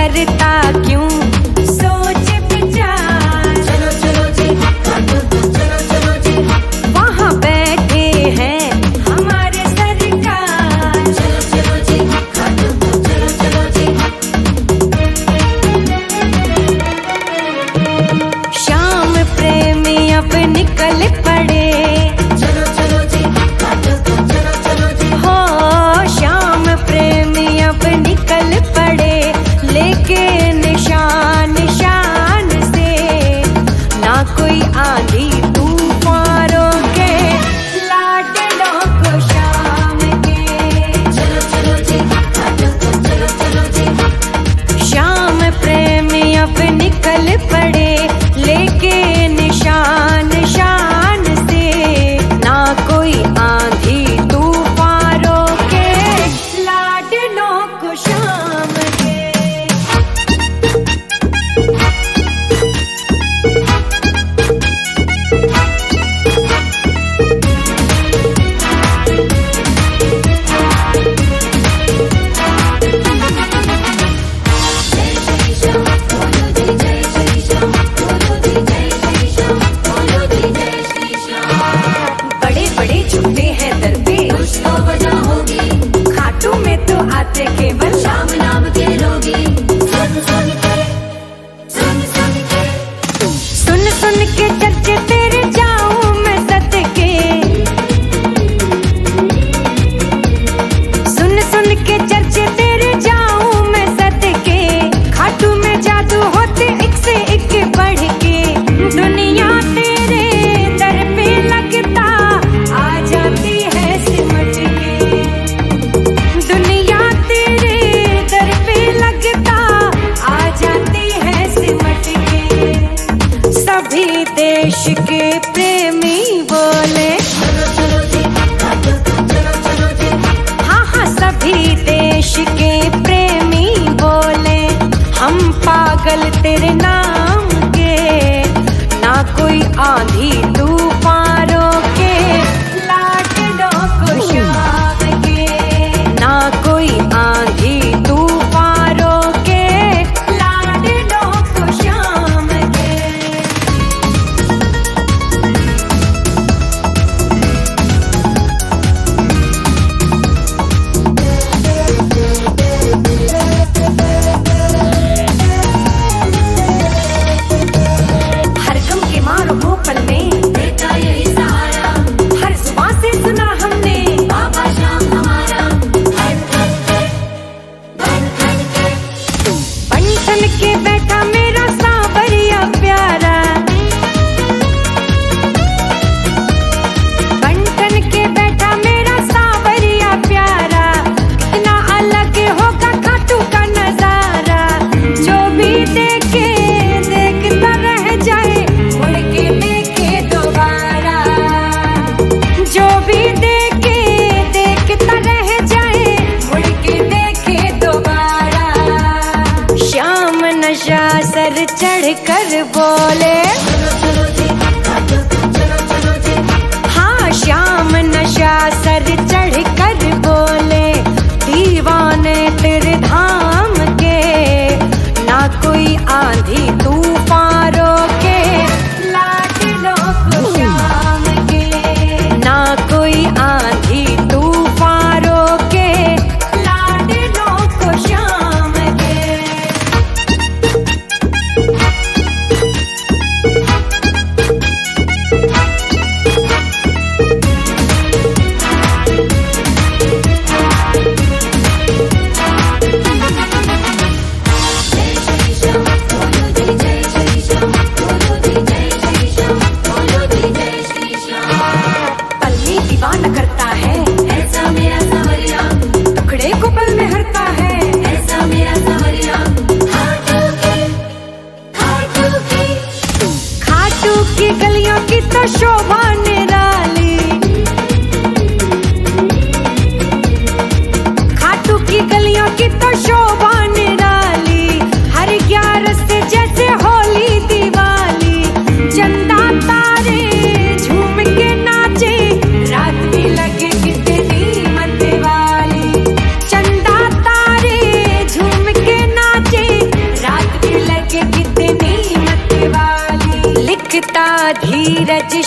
करता क्यों सोच विचार। चलो चलो जी खाटू चलो चलो जी, वहाँ बैठे हैं हमारे सरकार। चलो चलो जी खाटू चलो चलो जी, श्याम प्रेमी अब निकल पड़े। चलो चलो जी खाटू चलो चलो जी, हो श्याम प्रेमी अब निकल पड़े, लेके निशान शान से ना कोई आंधी तूफान रोके लाडलों को शाम के। चलो चलो जी खाटू चलो चलो जी, श्याम प्रेमी अब निकल पड़े, लेके निशान शान से ना कोई आंधी तूफान रोके लाडलों को शाम के। जय श्री श्याम बोलो जी, जय श्री श्याम बोलो जी, जय श्री श्याम बोलो जी, जय श्री श्याम। बड़े बड़े झूठे हैं दर पे, कुछ तो वजह होगी, खाटू में तो आते केवल श्याम नाम के लोगी। सुन सुन के सुन सुन के, सुन सुन के चर्चे तेरे जाऊं मैं सदके। सुन सुन के चर्चे तेरे जाऊं मैं सदके, खाटू में जादू होते एक से एक बढ़ के। दुनिया तेरे दर पे लगता आ जाती है सिमट के। दुनिया तेरे दर पे लगता आ जाती है सिमट के। सभी देश के प्रेमी बोले, चलो चलो जी खाटू चलो चलो जी, हाँ हाँ सभी देश के प्रेमी बोले, हम पागल तेरे नाम के, ना कोई आंधी तूफान रोके लाडलों को शाम के। ना कोई आंधी तूफान रोके लाडलों को शाम के। हर गम के मारो हो पल में देता यही सहारा, हर जुबान से सुना हमने, बाबा श्याम हमारा। धन धन के धन धन के, बंधन के बैठा मेरा सांवरिया प्यारा। बंधन के बैठा मेरा सांवरिया प्यारा, कितना अलग होगा खाटू का नजारा। जो भी देखे देखता रह जाए, मुड़ के देखे दोबारा। जो भी देखे देखता रह जाए, मुड़ के देखे दोबारा। श्याम नशा सर चढ़ कर बोले, चलो चलो जी खाटू चलो चलो जी, हाँ श्याम नशा सर चढ़ कर बोले, दीवाने तेरे धाम के, ना कोई आंधी तूफान रोके लाडलों को शाम के। ना कोई आंधी तूफान रोके लाडलों को शाम के।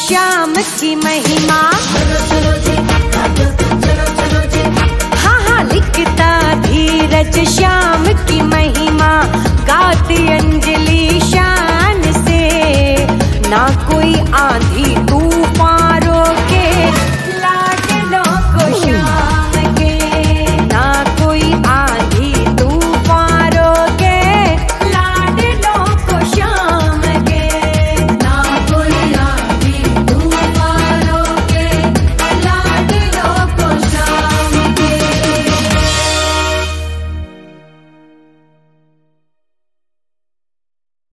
श्याम की महिमा। चलो चलो जी घाटों पे चलो चलो जी। हाँ हाँ लिखता धीरज श्याम की महिमा, गाती